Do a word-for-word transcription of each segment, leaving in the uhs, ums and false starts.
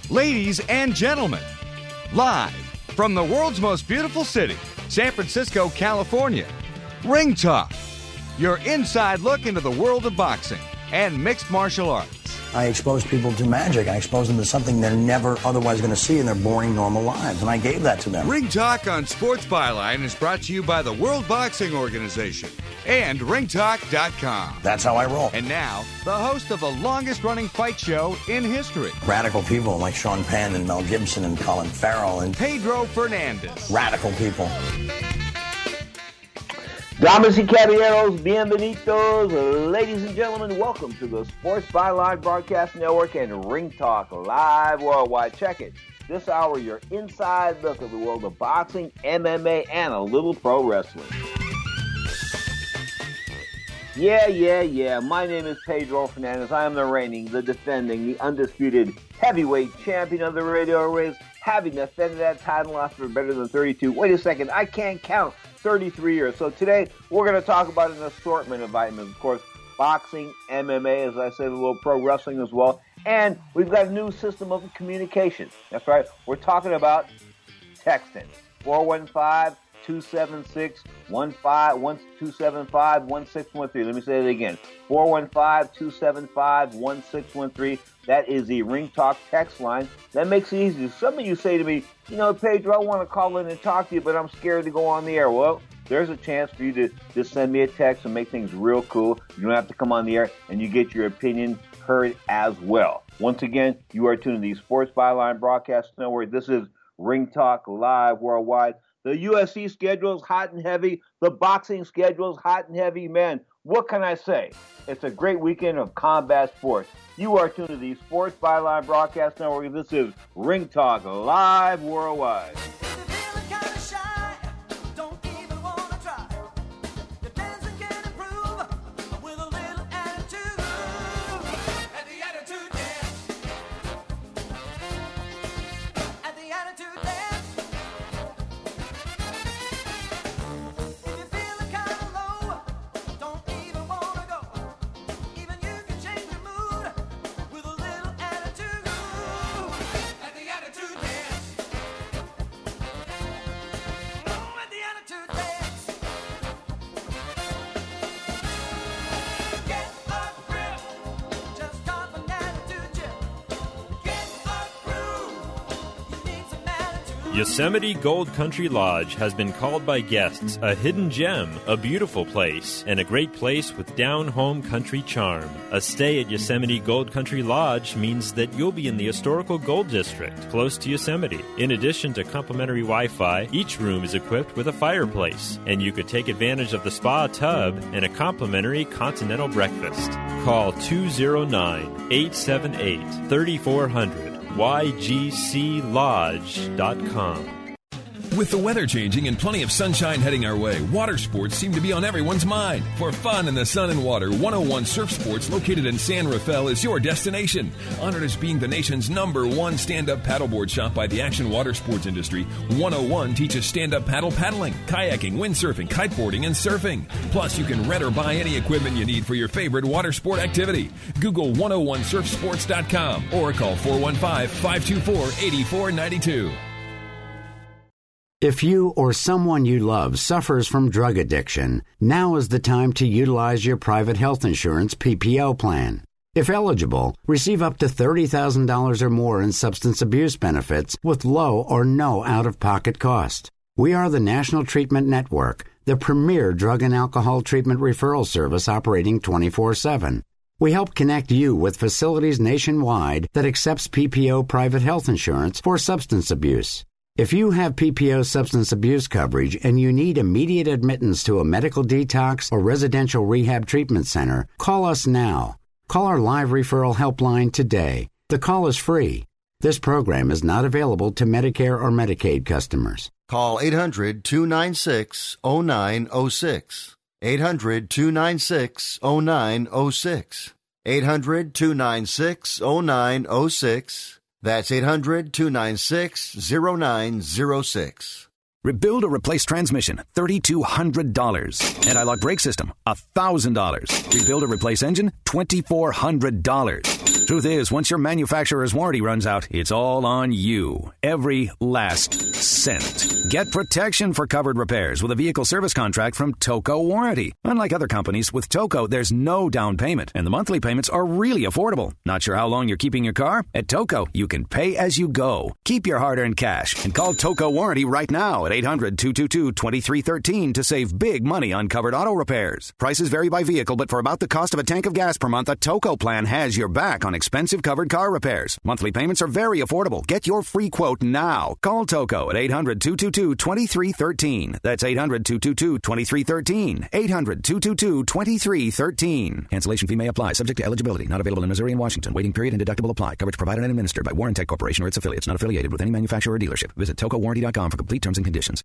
Ladies and gentlemen, live from the world's most beautiful city, San Francisco, California, Ring Talk, your inside look into the world of boxing and mixed martial arts. I expose people to magic. I expose them to something they're never otherwise going to see in their boring, normal lives, and I gave that to them. Ring Talk on Sports Byline is brought to you by the World Boxing Organization and ring talk dot com. That's how I roll. And now, the host of the longest-running fight show in history. Radical people like Sean Penn and Mel Gibson and Colin Farrell and Pedro Fernandez. Radical people. Damas y caballeros, bienvenidos. Ladies and gentlemen, welcome to the Sports Byline Broadcast Network and Ring Talk Live Worldwide. Check it. This hour, your inside look at the world of boxing, M M A, and a little pro wrestling. Yeah, yeah, yeah. My name is Pedro Fernandez. I am the reigning, the defending, the undisputed heavyweight champion of the radio race, having defended that title loss for better than thirty-two. Wait a second, I can't count. thirty-three years. So today we're going to talk about an assortment of items. Of course, boxing, M M A, as I said, a little pro wrestling as well. And we've got a new system of communication. That's right. We're talking about texting. four one five, two seven six, one five one two seven five, one six one three. Let me say it again. four one five, two seven five, one six one three. That is the Ring Talk text line. That makes it easy. Some of you say to me, you know, Pedro, I want to call in and talk to you, but I'm scared to go on the air. Well, there's a chance for you to just send me a text and make things real cool. You don't have to come on the air, and you get your opinion heard as well. Once again, you are tuned to the Sports Byline Broadcast Network. This is Ring Talk Live Worldwide. The U F C schedule is hot and heavy. The boxing schedule is hot and heavy. Man, what can I say? It's a great weekend of combat sports. You are tuned to the Sports Byline Broadcast Network. This is Ring Talk Live Worldwide. Yosemite Gold Country Lodge has been called by guests a hidden gem, a beautiful place, and a great place with down-home country charm. A stay at Yosemite Gold Country Lodge means that you'll be in the historical Gold District, close to Yosemite. In addition to complimentary Wi-Fi, each room is equipped with a fireplace, and you could take advantage of the spa tub and a complimentary continental breakfast. Call two oh nine, eight seven eight, three four zero zero. Y G C Lodge dot com. With the weather changing and plenty of sunshine heading our way, water sports seem to be on everyone's mind. For fun in the sun and water, one oh one Surf Sports, located in San Rafael, is your destination. Honored as being the nation's number one stand-up paddleboard shop by the action water sports industry, one oh one teaches stand-up paddle paddling, kayaking, windsurfing, kiteboarding, and surfing. Plus, you can rent or buy any equipment you need for your favorite water sport activity. Google one oh one surf sports dot com or call four one five, five two four, eight four nine two. If you or someone you love suffers from drug addiction, now is the time to utilize your private health insurance P P O plan. If eligible, receive up to thirty thousand dollars or more in substance abuse benefits with low or no out-of-pocket cost. We are the National Treatment Network, the premier drug and alcohol treatment referral service operating twenty-four seven. We help connect you with facilities nationwide that accepts P P O private health insurance for substance abuse. If you have P P O substance abuse coverage and you need immediate admittance to a medical detox or residential rehab treatment center, call us now. Call our live referral helpline today. The call is free. This program is not available to Medicare or Medicaid customers. Call eight hundred, two nine six, oh nine oh six. eight hundred, two nine six, oh nine oh six. eight hundred, two nine six, oh nine oh six. That's eight hundred, two nine six, oh nine oh six. Rebuild or replace transmission, three thousand two hundred dollars. Anti-lock brake system, one thousand dollars. Rebuild or replace engine, two thousand four hundred dollars. Truth is, once your manufacturer's warranty runs out, it's all on you. Every last cent. Get protection for covered repairs with a vehicle service contract from Toco Warranty. Unlike other companies, with Toco, there's no down payment, and the monthly payments are really affordable. Not sure how long you're keeping your car? At Toco, you can pay as you go. Keep your hard-earned cash and call Toco Warranty right now at eight hundred, two two two, two three one three to save big money on covered auto repairs. Prices vary by vehicle, but for about the cost of a tank of gas per month, a Toco plan has your back on expensive covered car repairs. Monthly payments are very affordable. Get your free quote now. Call Toco at eight hundred, two two two, two three one three. That's eight hundred, two two two, two three one three. eight hundred, two two two, two three one three. Cancellation fee may apply. Subject to eligibility. Not available in Missouri and Washington. Waiting period and deductible apply. Coverage provided and administered by Warrantech Corporation or its affiliates. Not affiliated with any manufacturer or dealership. Visit toco warranty dot com for complete terms and conditions.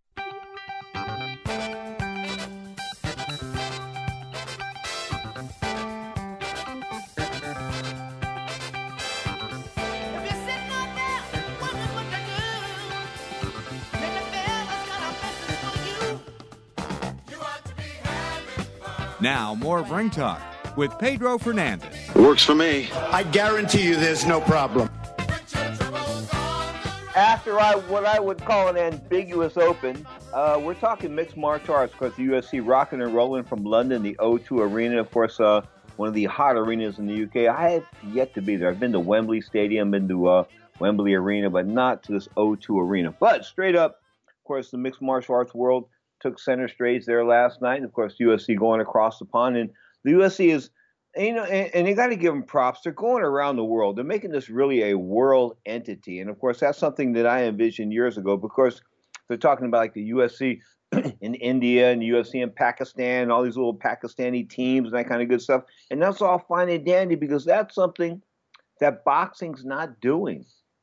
Now, more of Ring Talk with Pedro Fernandez. Works for me. I guarantee you there's no problem. After I, what I would call an ambiguous open, uh, we're talking mixed martial arts. Of course, the U F C rocking and rolling from London, the O two Arena, of course, uh, one of the hot arenas in the U K. I have yet to be there. I've been to Wembley Stadium, been to uh, Wembley Arena, but not to this O two Arena. But straight up, of course, the mixed martial arts world took center stage there last night. And of course, U F C going across the pond. And the U F C is, you know, and, and you got to give them props. They're going around the world. They're making this really a world entity. And of course, that's something that I envisioned years ago, because they're talking about like the U F C in India and the U F C in Pakistan and all these little Pakistani teams and that kind of good stuff. And that's all fine and dandy, because that's something that boxing's not doing.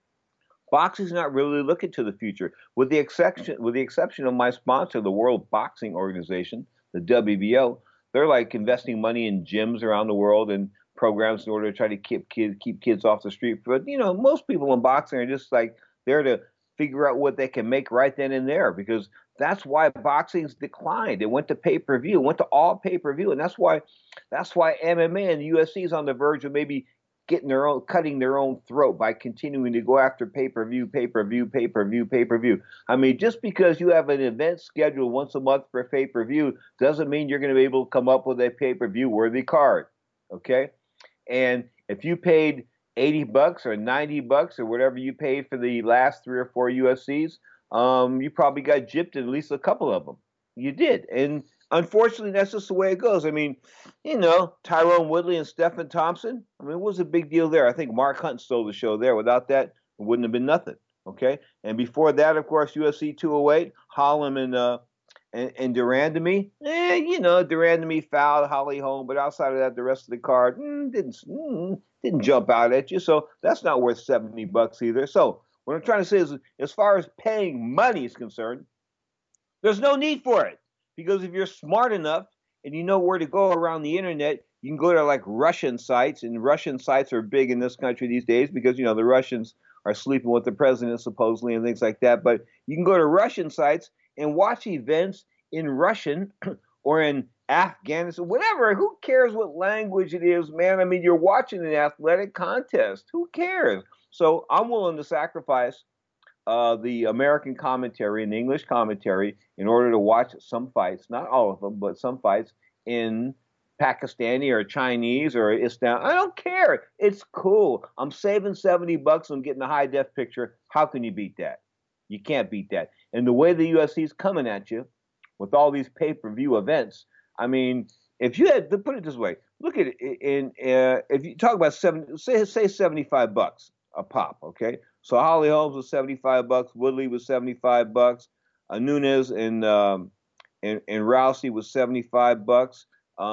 Boxing's not really looking to the future, with the exception with the exception of my sponsor, the World Boxing Organization, the W B O. They're like investing money in gyms around the world and programs in order to try to keep kids keep kids off the street. But you know, most people in boxing are just like there to figure out what they can make right then and there, because that's why boxing's declined. It went to pay-per-view, it went to all pay-per-view, and that's why that's why M M A and the U F C is on the verge of maybe getting their own, cutting their own throat by continuing to go after pay-per-view, pay-per-view, pay-per-view, pay-per-view. I mean, just because you have an event scheduled once a month for pay-per-view doesn't mean you're going to be able to come up with a pay-per-view worthy card, okay? And if you paid eighty bucks or ninety bucks or whatever you paid for the last three or four U F Cs, um, you probably got gypped at least a couple of them. You did. And unfortunately, that's just the way it goes. I mean, you know, Tyrone Woodley and Stephen Thompson, I mean, what was a big deal there? I think Mark Hunt stole the show there. Without that, it wouldn't have been nothing, okay? And before that, of course, U F C two oh eight, Holland and uh, and, and Durandamy, eh, you know, Durandamy fouled Holly Holm, but outside of that, the rest of the card mm, didn't mm, didn't jump out at you, so that's not worth seventy bucks either. So what I'm trying to say is, as far as paying money is concerned, there's no need for it. Because if you're smart enough and you know where to go around the internet, you can go to like Russian sites, and Russian sites are big in this country these days because, you know, the Russians are sleeping with the president supposedly and things like that. But you can go to Russian sites and watch events in Russian or in Afghanistan, whatever. Who cares what language it is, man? I mean, you're watching an athletic contest. Who cares? So I'm willing to sacrifice Uh, the American commentary and the English commentary in order to watch some fights, not all of them, but some fights in Pakistani or Chinese or Islam. I don't care. It's cool. I'm saving seventy bucks. I'm getting a high def picture. How can you beat that? You can't beat that. And the way the U F C is coming at you with all these pay-per-view events, I mean, if you had to put it this way, look at it in, uh, if you talk about seven, say, say seventy-five bucks a pop, okay? So Holly Holmes was seventy-five bucks. Woodley was seventy-five bucks. Uh, Nunes and, um, and and Rousey was seventy-five bucks.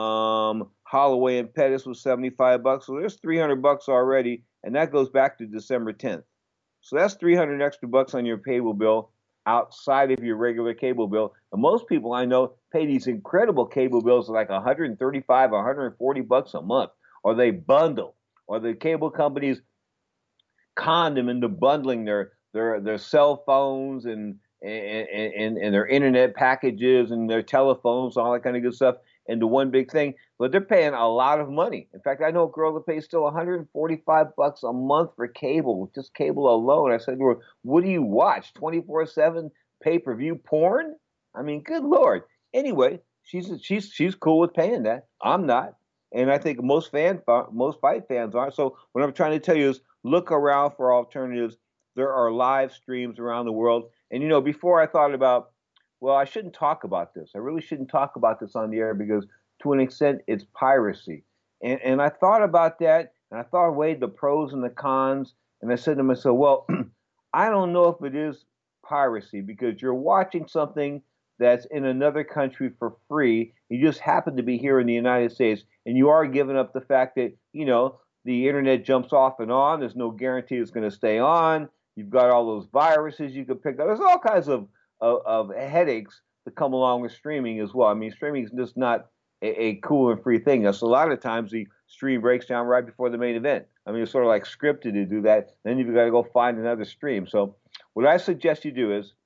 Um, Holloway and Pettis was seventy-five bucks. So there's three hundred bucks already, and that goes back to December tenth. So that's three hundred extra bucks on your cable bill outside of your regular cable bill. And most people I know pay these incredible cable bills of like one hundred thirty-five, one hundred forty bucks a month, or they bundle, or the cable companies con them into bundling their their their cell phones and and, and, and their internet packages and their telephones, all that kind of good stuff into one big thing. But they're paying a lot of money. In fact, I know a girl that pays still one hundred forty-five bucks a month for cable, just cable alone. I said to her, what do you watch? twenty-four seven pay-per-view porn? I mean, good Lord. Anyway, she's she's she's cool with paying that. I'm not. And I think most fan most fight fans aren't. So what I'm trying to tell you is look around for alternatives. There are live streams around the world. And, you know, before I thought about, well, I shouldn't talk about this. I really shouldn't talk about this on the air because to an extent it's piracy. And, and I thought about that, and I thought I weighed the pros and the cons. And I said to myself, well, I don't know if it is piracy because you're watching something that's in another country for free. You just happen to be here in the United States, and you are giving up the fact that, you know, the internet jumps off and on. There's no guarantee it's going to stay on. You've got all those viruses you could pick up. There's all kinds of, of, of headaches that come along with streaming as well. I mean, streaming is just not a, a cool and free thing. That's a lot of times the stream breaks down right before the main event. I mean, it's sort of like scripted to do that. Then you've got to go find another stream. So what I suggest you do is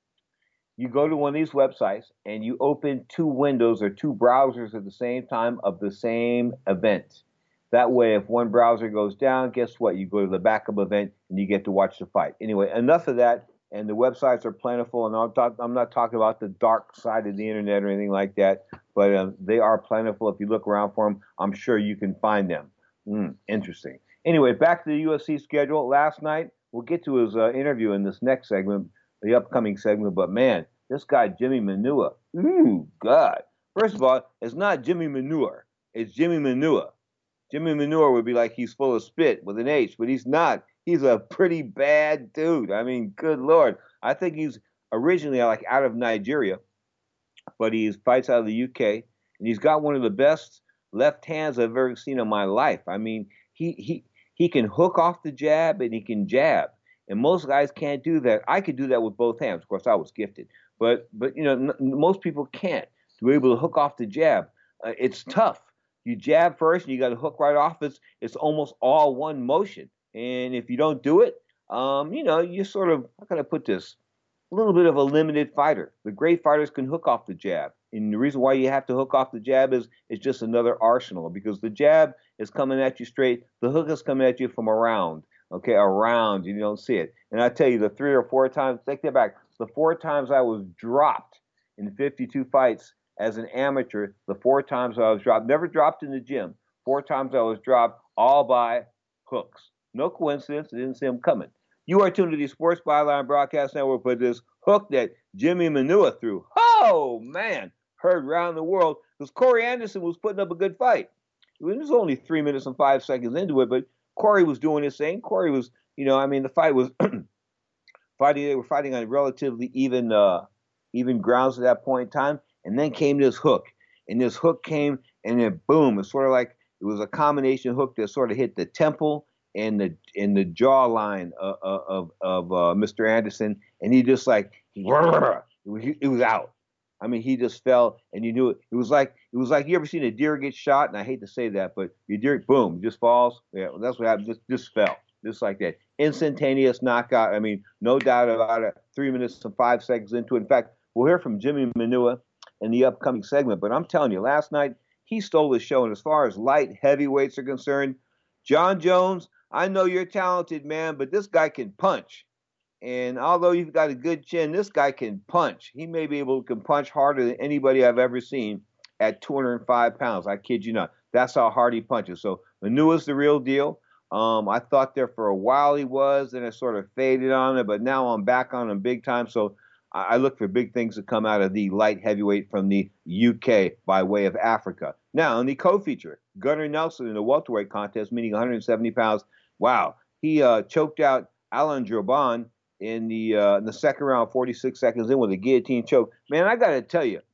you go to one of these websites and you open two windows or two browsers at the same time of the same event. That way, if one browser goes down, guess what? You go to the backup event and you get to watch the fight. Anyway, enough of that. And the websites are plentiful. And I'm, talk, I'm not talking about the dark side of the internet or anything like that, but um, they are plentiful. If you look around for them, I'm sure you can find them. Mm, interesting. Anyway, back to the U F C schedule. Last night, we'll get to his uh, interview in this next segment, the upcoming segment. But man, this guy, Jimmy Manuwa, ooh, God. First of all, it's not Jimmy Manure. It's Jimmy Manuwa. Jimmy Manure would be like he's full of spit with an H, but he's not. He's a pretty bad dude. I mean, good Lord. I think he's originally like out of Nigeria, but he fights out of the U K, and he's got one of the best left hands I've ever seen in my life. I mean, he he he can hook off the jab and he can jab, and most guys can't do that. I could do that with both hands. Of course, I was gifted, but but you know, n- most people can't. To be able to hook off the jab, uh, it's tough. You jab first, and you got to hook right off. It's it's almost all one motion. And if you don't do it, um, you know, you're sort of, how can I put this, a little bit of a limited fighter. The great fighters can hook off the jab. And the reason why you have to hook off the jab is it's just another arsenal, because the jab is coming at you straight. The hook is coming at you from around, okay, around. You don't see it. And I tell you, the three or four times, take that back, the four times I was dropped in fifty-two fights as an amateur, the four times I was dropped, never dropped in the gym, four times I was dropped, all by hooks. No coincidence. I didn't see him coming. You are tuned to the Sports Byline Broadcast Network for this hook that Jimmy Manuwa threw. Oh, man. Heard around the world because Corey Anderson was putting up a good fight. It was only three minutes and five seconds into it, but Corey was doing his thing. Corey was, you know, I mean, the fight was fighting. They were fighting on relatively even, uh, even grounds at that point in time. And then came this hook. And this hook came, and then boom. It's sort of like it was a combination hook that sort of hit the temple and the in the jawline of of, of uh, Mister Anderson, and he just like it was, it was out. I mean, he just fell, and you knew it. It was like it was like you ever seen a deer get shot, and I hate to say that, but your deer, boom, just falls. Yeah, well, that's what happened. Just just fell, just like that, instantaneous knockout. I mean, no doubt about it. Three minutes and five seconds into it. In fact, we'll hear from Jimmy Manuwa in the upcoming segment. But I'm telling you, last night he stole the show, and as far as light heavyweights are concerned, John Jones, I know you're talented, man, but this guy can punch. And although you've got a good chin, this guy can punch. He may be able to can punch harder than anybody I've ever seen at two hundred five pounds. I kid you not. That's how hard he punches. So Manuwa's the real deal. Um, I thought there for a while he was, and it sort of faded on it, but now I'm back on him big time. So I, I look for big things to come out of the light heavyweight from the U K by way of Africa. Now, in the co-feature, Gunnar Nelson in the welterweight contest, meaning one hundred seventy pounds. Wow, he uh, choked out Alan Jouban in the uh, in the second round, forty-six seconds in with a guillotine choke. Man, I got to tell you,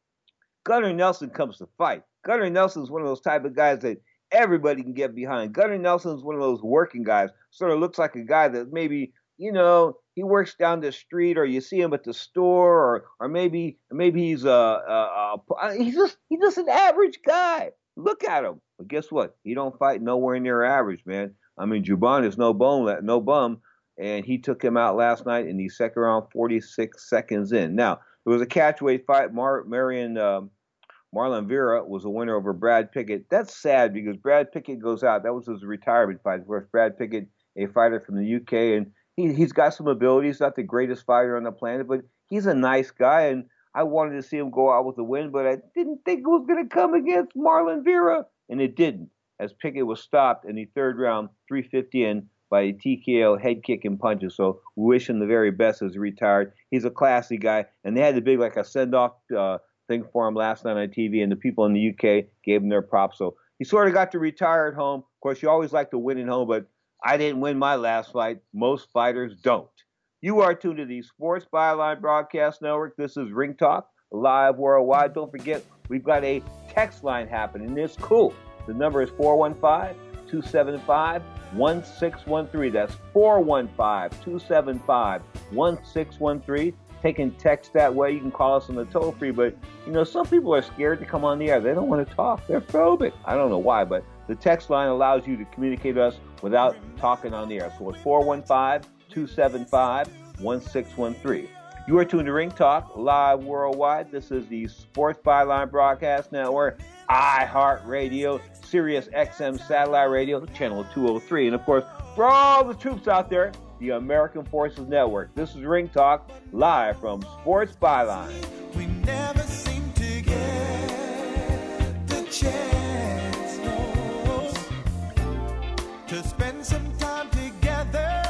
Gunnar Nelson comes to fight. Gunnar Nelson's one of those type of guys that everybody can get behind. Gunnar Nelson's one of those working guys. Sort of looks like a guy that maybe, you know, he works down the street, or you see him at the store, or or maybe maybe he's a, a, a he's just he's just an average guy. Look at him. But guess what? He don't fight nowhere near average, man. I mean, Jouban is no bone, no bum, and he took him out last night in the second round, forty-six seconds in. Now, there was a catchweight fight. Mar- Marion um, Marlon Vera was a winner over Brad Pickett. That's sad because Brad Pickett goes out. That was his retirement fight. Of course, Brad Pickett, a fighter from the U K, and he, he's got some ability. He's not the greatest fighter on the planet, but he's a nice guy, and I wanted to see him go out with a win, but I didn't think it was going to come against Marlon Vera, and it didn't, as Pickett was stopped in the third round, three fifty in, by a T K O head kick and punches. So we wish him the very best as he retired. He's a classy guy, and they had the big, like a send-off uh, thing for him last night on T V, and the people in the U K gave him their props. So he sort of got to retire at home. Of course, you always like to win at home, but I didn't win my last fight. Most fighters don't. You are tuned to the Sports Byline Broadcast Network. This is Ring Talk, live worldwide. Don't forget, we've got a text line happening. It's cool. The number is four one five, two seven five, one six one three. That's four one five, two seven five, one six one three. Taking text that way. You can call us on the toll free, but you know, some people are scared to come on the air. They don't want to talk. They're phobic. I don't know why, but the text line allows you to communicate with us without talking on the air. So it's four one five, two seven five, one six one three. You are tuned to Ring Talk, live worldwide. This is the Sports Byline Broadcast Network, iHeartRadio, Sirius X M Satellite Radio, channel two oh three. And, of course, for all the troops out there, the American Forces Network. This is Ring Talk, live from Sports Byline. We never seem to get the chance, no, to spend some time together.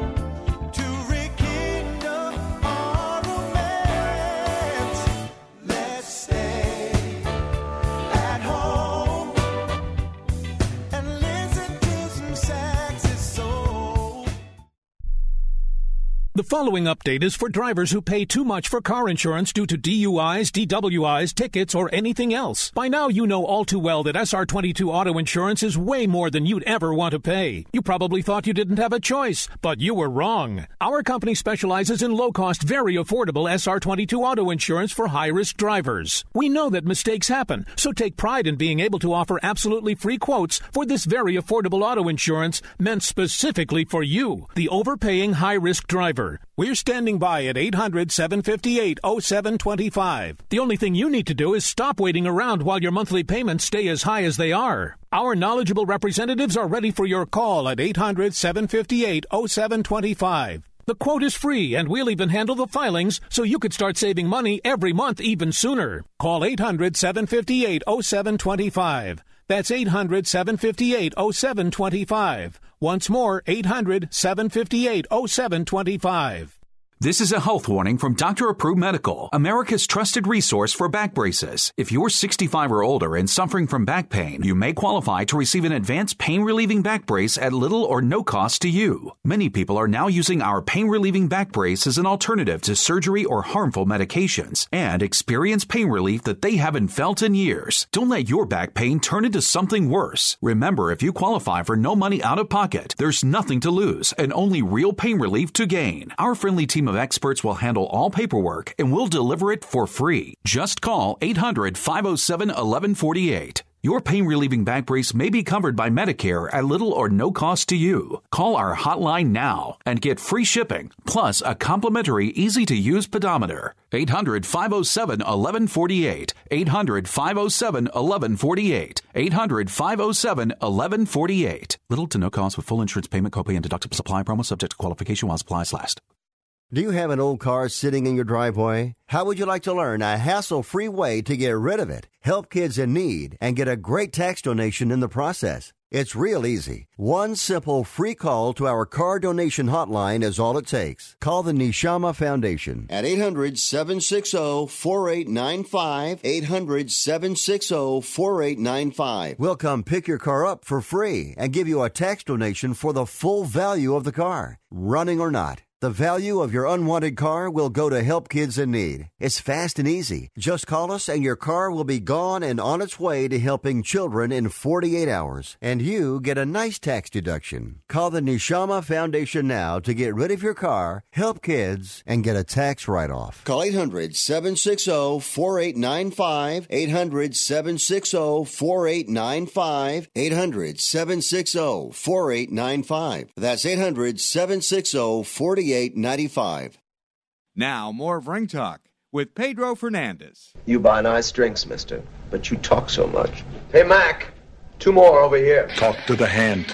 The following update is for drivers who pay too much for car insurance due to D U Is, D W Is, tickets, or anything else. By now, you know all too well that S R twenty-two auto insurance is way more than you'd ever want to pay. You probably thought you didn't have a choice, but you were wrong. Our company specializes in low-cost, very affordable S R twenty-two auto insurance for high-risk drivers. We know that mistakes happen, so take pride in being able to offer absolutely free quotes for this very affordable auto insurance meant specifically for you, the overpaying high-risk driver. We're standing by at eight hundred, seven five eight, oh seven two five. The only thing you need to do is stop waiting around while your monthly payments stay as high as they are. Our knowledgeable representatives are ready for your call at eight hundred, seven five eight, oh seven two five. The quote is free, and we'll even handle the filings so you could start saving money every month even sooner. Call eight hundred, seven five eight, oh seven two five. That's eight hundred, seven five eight, oh seven two five. Once more, eight hundred, seven five eight, oh seven two five. This is a health warning from Doctor Approved Medical, America's trusted resource for back braces. If you're sixty-five or older and suffering from back pain, you may qualify to receive an advanced pain-relieving back brace at little or no cost to you. Many people are now using our pain-relieving back brace as an alternative to surgery or harmful medications and experience pain relief that they haven't felt in years. Don't let your back pain turn into something worse. Remember, if you qualify for no money out of pocket, there's nothing to lose and only real pain relief to gain. Our friendly team of experts will handle all paperwork and will deliver it for free. Just call eight hundred, five oh seven, eleven forty-eight. Your pain-relieving back brace may be covered by Medicare at little or no cost to you. Call our hotline now and get free shipping, plus a complimentary easy-to-use pedometer. eight hundred, five oh seven, eleven forty-eight. eight hundred, five oh seven, eleven forty-eight. eight hundred, five oh seven, eleven forty-eight. Little to no cost with full insurance payment, copay, and deductible supply promo subject to qualification while supplies last. Do you have an old car sitting in your driveway? How would you like to learn a hassle-free way to get rid of it, help kids in need, and get a great tax donation in the process? It's real easy. One simple free call to our car donation hotline is all it takes. Call the Neshama Foundation at eight hundred, seven six zero, four eight nine five, eight hundred, seven six zero, four eight nine five. We'll come pick your car up for free and give you a tax donation for the full value of the car, running or not. The value of your unwanted car will go to Help Kids in Need. It's fast and easy. Just call us and your car will be gone and on its way to helping children in forty-eight hours. And you get a nice tax deduction. Call the Nishama Foundation now to get rid of your car, help kids, and get a tax write-off. Call eight hundred, seven six zero, four eight nine five, eight hundred, seven six zero, four eight nine five, eight hundred, seven six zero, four eight nine five. That's eight hundred, seven six zero, four eight nine five. Now, more of Ring Talk with Pedro Fernandez. You buy nice drinks, mister, but you talk so much. Hey, Mac, two more over here. Talk to the hand.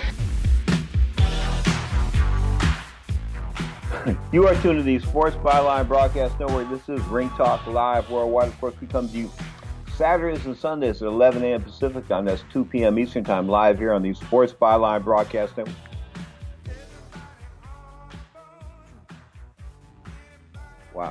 You are tuned to the Sports Byline Broadcast Network. This is Ring Talk Live Worldwide. Of course, we come to you Saturdays and Sundays at eleven a.m. Pacific time. That's two p.m. Eastern time, live here on the Sports Byline Broadcast Network. Wow.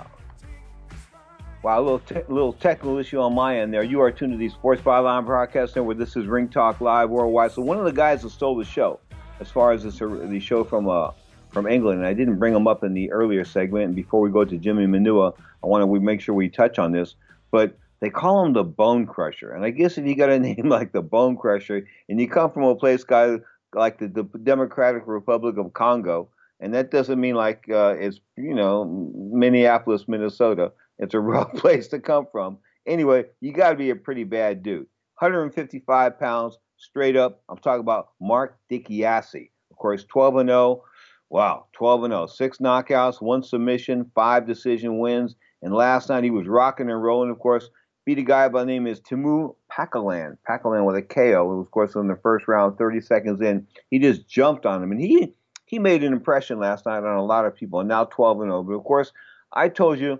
Wow, a little, te- little technical issue on my end there. You are tuned to the Sports Byline Broadcast Network. This is Ring Talk Live Worldwide. So one of the guys that stole the show, as far as this, the show from uh, from England, and I didn't bring him up in the earlier segment, and before we go to Jimmy Manua, I want to make sure we touch on this, but they call him the Bone Crusher. And I guess if you got a name like the Bone Crusher, and you come from a place guy, like the, the Democratic Republic of Congo, and that doesn't mean like uh, it's, you know, Minneapolis, Minnesota. It's a rough place to come from. Anyway, you got to be a pretty bad dude. one hundred fifty-five pounds, straight up. I'm talking about Mark Dikiasi. Of course, twelve and oh. Wow, twelve and oh. Six knockouts, one submission, five decision wins. And last night he was rocking and rolling, of course. Beat a guy by the name is Timu Pakalan. Pakalan with a K O. It was, of course, in the first round, thirty seconds in. He just jumped on him. And he... He made an impression last night on a lot of people, and now twelve and oh. But, of course, I told you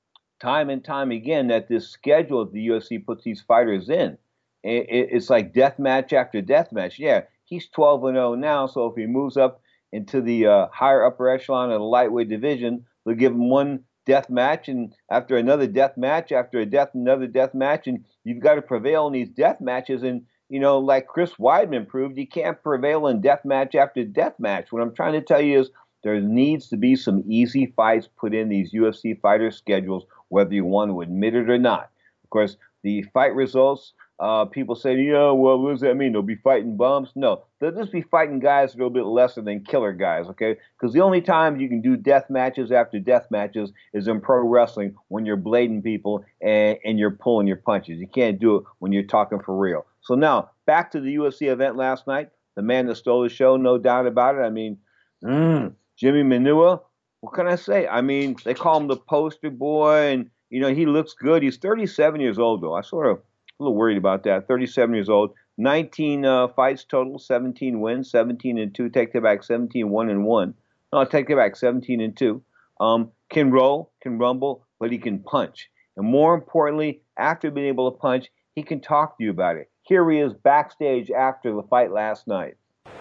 time and time again that this schedule that the U F C puts these fighters in, it's like death match after death match. Yeah, he's twelve and oh now, so if he moves up into the uh, higher upper echelon of the lightweight division, they'll give him one death match, and after another death match, after a death, another death match, and you've got to prevail in these death matches. And you know, like Chris Weidman proved, you can't prevail in death match after death match. What I'm trying to tell you is there needs to be some easy fights put in these U F C fighter schedules, whether you want to admit it or not. Of course, the fight results, uh, people say, yeah, well, what does that mean? They'll be fighting bums? No, they'll just be fighting guys that are a little bit lesser than killer guys, okay? Because the only time you can do death matches after death matches is in pro wrestling when you're blading people and, and you're pulling your punches. You can't do it when you're talking for real. So now, back to the U F C event last night. The man that stole the show, no doubt about it. I mean, mm, Jimmy Manua, what can I say? I mean, they call him the poster boy, and, you know, he looks good. He's thirty-seven years old, though. I sort of a little worried about that. thirty-seven years old, nineteen uh, fights total, seventeen wins, seventeen and two. Take that back, seventeen, one and one. No, take that back, seventeen and two. Um, can roll, can rumble, but he can punch. And more importantly, after being able to punch, he can talk to you about it. Here he is backstage after the fight last night.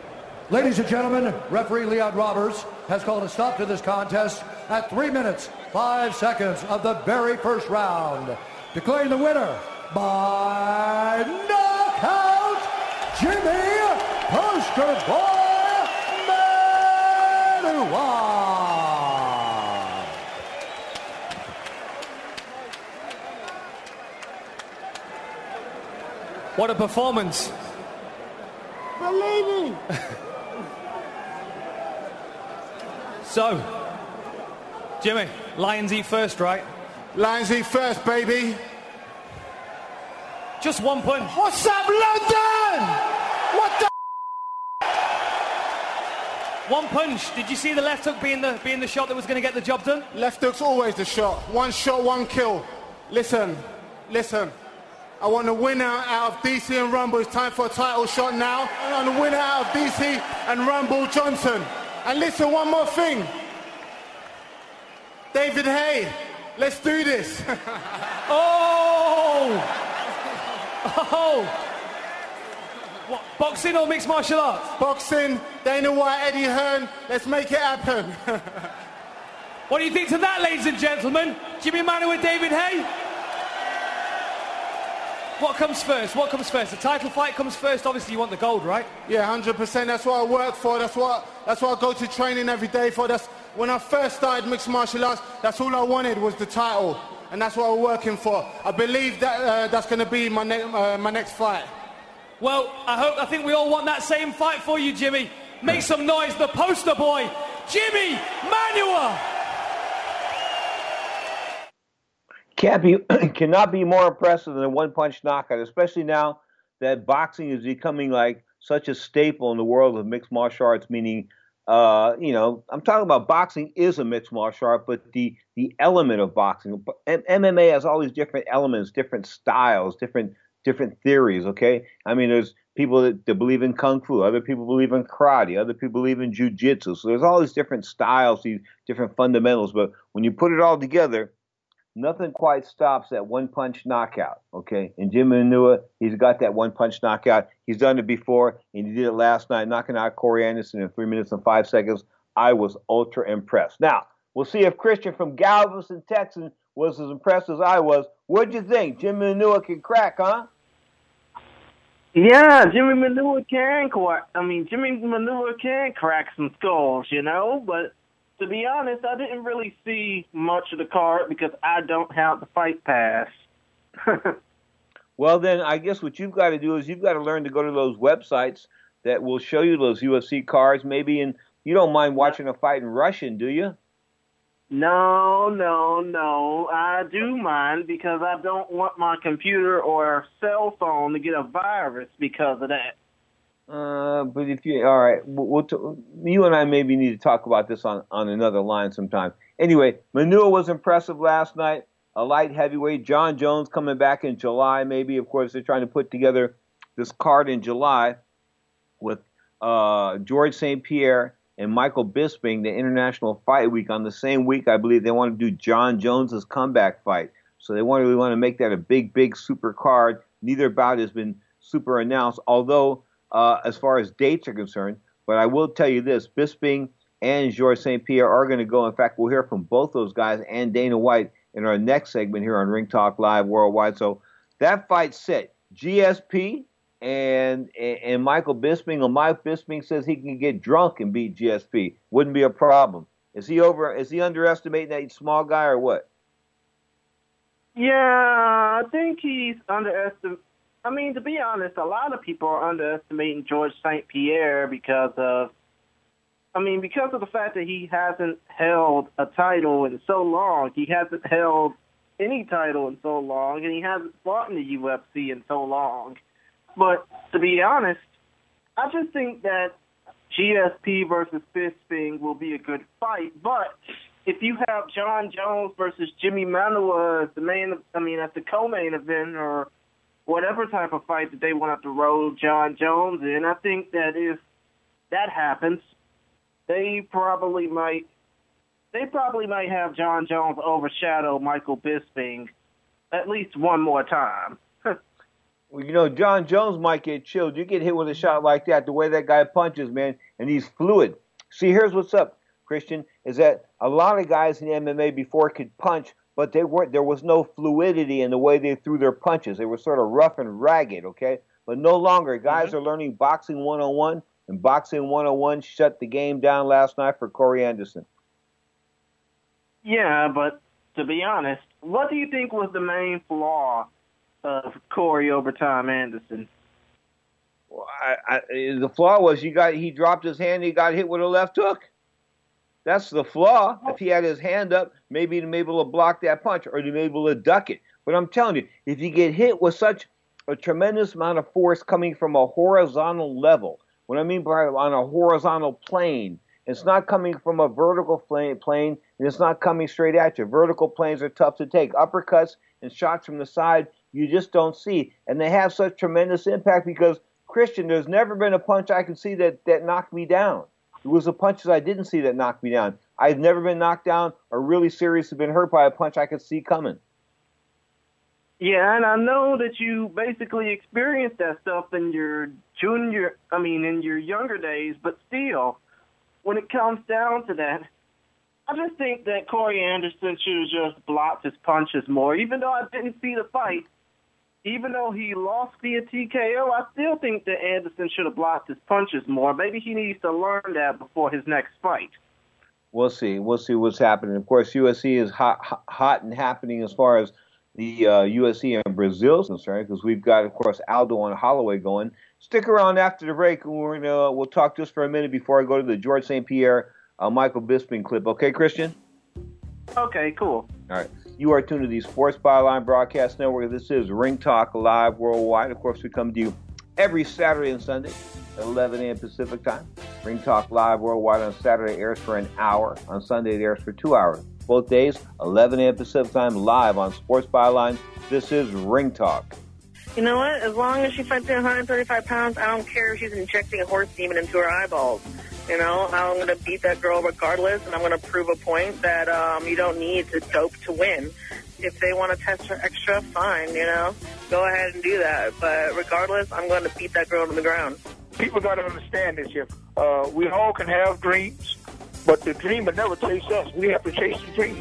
Ladies and gentlemen, referee Leon Roberts has called a stop to this contest at three minutes, five seconds of the very first round. Declaring the winner by knockout, Jimmy Poster Boy Manua. What a performance. Believe me. So, Jimmy, lions eat first, right? Lions eat first, baby. Just one punch. What's up, London? What the? One punch. Did you see the left hook being the being the shot that was going to get the job done? Left hook's always the shot. One shot, one kill. Listen, listen. I want the winner out of D C and Rumble. It's time for a title shot now. I want the winner out of D C and Rumble Johnson. And listen, one more thing. David Haye, let's do this. Oh! Oh! What, boxing or mixed martial arts? Boxing, Dana White, Eddie Hearn, let's make it happen. What do you think to that, ladies and gentlemen? Jimmy Manua with David Haye? What comes first? What comes first? The title fight comes first. Obviously, you want the gold, right? Yeah, one hundred percent. That's what I work for. That's what that's what I go to training every day for. That's when I first started mixed martial arts. That's all I wanted was the title, and that's what I'm working for. I believe that uh, that's going to be my ne- uh, my next fight. Well, I hope. I think we all want that same fight for you, Jimmy. Make some noise, the poster boy, Jimmy Manuwa. Can't be, cannot be more impressive than a one-punch knockout, especially now that boxing is becoming like such a staple in the world of mixed martial arts. Meaning, uh, you know, I'm talking about boxing is a mixed martial art, but the the element of boxing, M M A has all these different elements, different styles, different different theories. Okay, I mean, there's people that, that believe in kung fu, other people believe in karate, other people believe in jujitsu. So there's all these different styles, these different fundamentals. But when you put it all together, nothing quite stops that one-punch knockout, okay? And Jim Manuwa, he's got that one-punch knockout. He's done it before, and he did it last night, knocking out Corey Anderson in three minutes and five seconds. I was ultra impressed. Now, we'll see if Christian from Galveston, Texas, was as impressed as I was. What'd you think? Jim Manuwa can crack, huh? Yeah, Jimmy Manuwa can crack. I mean, Jimmy Manuwa can crack some skulls, you know, but to be honest, I didn't really see much of the card because I don't have the fight pass. Well, then I guess what you've got to do is you've got to learn to go to those websites that will show you those U F C cards. Maybe, and you don't mind watching a fight in Russian, do you? No, no, no. I do mind because I don't want my computer or cell phone to get a virus because of that. Uh, but if you, all right, we'll, we'll t- you and I maybe need to talk about this on, on another line sometime. Anyway, Manuwa was impressive last night. A light heavyweight, John Jones coming back in July. Maybe, of course, they're trying to put together this card in July with uh, George Saint Pierre and Michael Bisping, the International Fight Week. On the same week, I believe they want to do John Jones's comeback fight. So they want, really want to make that a big, big super card. Neither bout has been super announced, although uh, as far as dates are concerned. But I will tell you this, Bisping and George Saint Pierre are going to go. In fact, we'll hear from both those guys and Dana White in our next segment here on Ring Talk Live Worldwide. So that fight's set. G S P and and Michael Bisping. Well, Mike Bisping says he can get drunk and beat G S P. Wouldn't be a problem. Is he over? Is he underestimating that small guy or what? Yeah, I think he's underestimating. I mean, to be honest, a lot of people are underestimating George Saint Pierre because of, I mean, because of the fact that he hasn't held a title in so long. He hasn't held any title in so long, and he hasn't fought in the U F C in so long. But to be honest, I just think that G S P versus Bisping will be a good fight. But if you have John Jones versus Jimmy Manuwa as the main, I mean, as the co-main event or whatever type of fight that they want to roll John Jones in, I think that if that happens, they probably might, they probably might have John Jones overshadow Michael Bisping at least one more time. Well, you know, John Jones might get chilled. You get hit with a shot like that, the way that guy punches, man, and he's fluid. See, here's what's up, Christian, is that a lot of guys in M M A before could punch, but they weren't. There was no fluidity in the way they threw their punches. They were sort of rough and ragged, okay? But no longer. Guys mm-hmm. are learning boxing one oh one, and boxing one oh one shut the game down last night for Corey Anderson. Yeah, but to be honest, what do you think was the main flaw of Corey Overtime Anderson? Well, I, I, the flaw was you got he dropped his hand, he got hit with a left hook. That's the flaw. If he had his hand up, maybe he'd be able to block that punch or he'd be able to duck it. But I'm telling you, if you get hit with such a tremendous amount of force coming from a horizontal level, what I mean by on a horizontal plane, it's not coming from a vertical plane, and it's not coming straight at you. Vertical planes are tough to take. Uppercuts and shots from the side, you just don't see. And they have such tremendous impact because, Christian, there's never been a punch I can see that, that knocked me down. It was the punches I didn't see that knocked me down. I've never been knocked down or really seriously been hurt by a punch I could see coming. Yeah, and I know that you basically experienced that stuff in your junior, I mean, in your younger days, but still, when it comes down to that, I just think that Corey Anderson should have just blocked his punches more. Even though I didn't see the fight, even though he lost via T K O, I still think that Anderson should have blocked his punches more. Maybe he needs to learn that before his next fight. We'll see. We'll see what's happening. Of course, U F C is hot, hot, hot and happening as far as the uh, U F C in Brazil is concerned, because we've got, of course, Aldo and Holloway going. Stick around after the break, and we're gonna, we'll talk just for a minute before I go to the George Saint Pierre, uh, Michael Bisping clip. Okay, Christian? Okay, cool. All right. You are tuned to the Sports Byline Broadcast Network. This is Ring Talk Live Worldwide. Of course, we come to you every Saturday and Sunday at eleven a.m. Pacific Time. Ring Talk Live Worldwide on Saturday airs for an hour. On Sunday, it airs for two hours. Both days, eleven a.m. Pacific Time, live on Sports Byline. This is Ring Talk. You know what? As long as she fights at one hundred thirty-five pounds, I don't care if she's injecting a horse demon into her eyeballs. You know, I'm going to beat that girl regardless, and I'm going to prove a point that um, you don't need to dope to win. If they want to test her extra, fine, you know. Go ahead and do that. But regardless, I'm going to beat that girl to the ground. People got to understand this here. Uh, we all can have dreams, but the dream will never chase us. We have to chase the dream.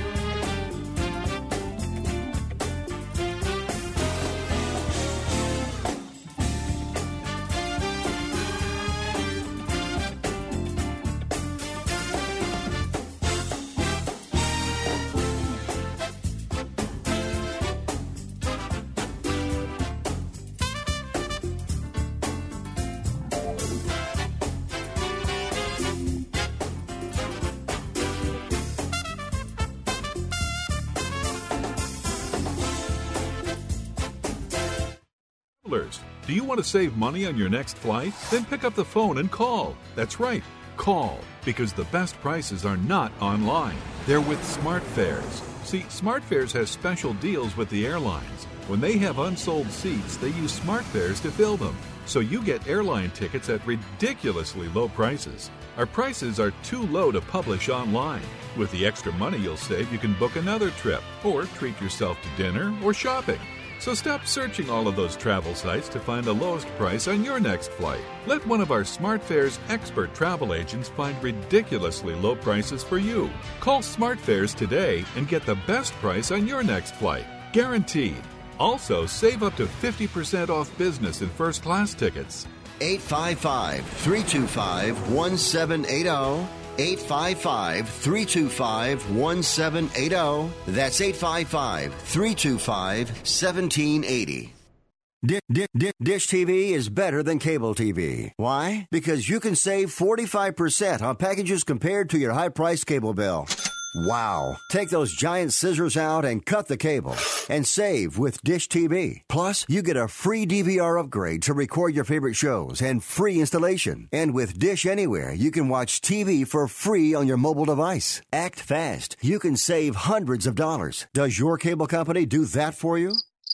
Do you want to save money on your next flight? Then pick up the phone and call. That's right, call, because the best prices are not online. They're with SmartFares. See, SmartFares has special deals with the airlines. When they have unsold seats, they use SmartFares to fill them. So you get airline tickets at ridiculously low prices. Our prices are too low to publish online. With the extra money you'll save, you can book another trip or treat yourself to dinner or shopping. So stop searching all of those travel sites to find the lowest price on your next flight. Let one of our SmartFares expert travel agents find ridiculously low prices for you. Call SmartFares today and get the best price on your next flight. Guaranteed. Also, save up to fifty percent off business and first class tickets. eight five five, three two five, one seven eight zero. eight five five, three two five, one seven eight zero. That's eight five five, three two five, one seven eight zero. Dish, dish, dish T V is better than cable T V. Why? Because you can save forty-five percent on packages compared to your high-priced cable bill. Wow. Take those giant scissors out and cut the cable and save with Dish T V. Plus, you get a free D V R upgrade to record your favorite shows and free installation. And with Dish Anywhere, you can watch T V for free on your mobile device. Act fast. You can save hundreds of dollars. Does your cable company do that for you?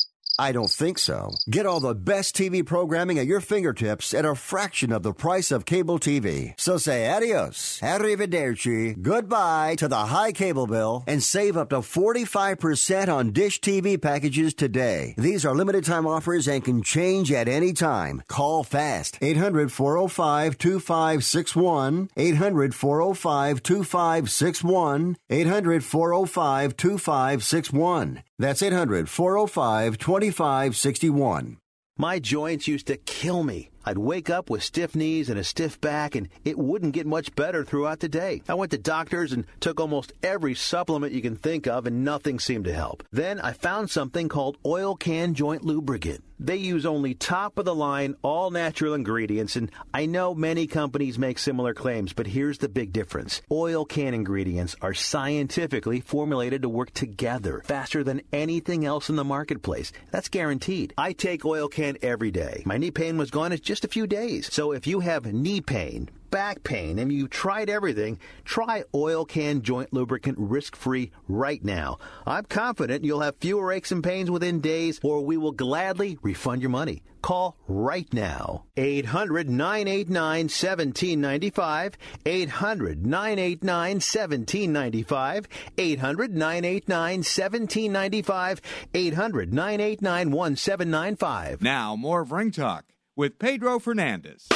I don't think so. Get all the best T V programming at your fingertips at a fraction of the price of cable T V. So say adios, arrivederci, goodbye to the high cable bill and save up to forty-five percent on Dish T V packages today. These are limited time offers and can change at any time. Call fast. eight hundred, four oh five, two five six one. eight hundred, four oh five, two five six one. eight hundred, four oh five, two five six one. That's eight hundred, four oh five, two five six one. My joints used to kill me. I'd wake up with stiff knees and a stiff back, and it wouldn't get much better throughout the day. I went to doctors and took almost every supplement you can think of, and nothing seemed to help. Then I found something called Oil Can Joint Lubricant. They use only top-of-the-line, all-natural ingredients, and I know many companies make similar claims, but here's the big difference. Oil Can ingredients are scientifically formulated to work together faster than anything else in the marketplace. That's guaranteed. I take Oil Can every day. My knee pain was gone in just a few days. So if you have knee pain, back pain, and you've tried everything, try Oil Can Joint Lubricant risk-free right now. I'm confident you'll have fewer aches and pains within days, or we will gladly refund your money. Call right now. eight hundred, nine eight nine, one seven nine five. eight hundred, nine eight nine, one seven nine five. eight hundred, nine eight nine, one seven nine five. eight hundred, nine eight nine, one seven nine five. Now, more of Ring Talk with Pedro Fernandez.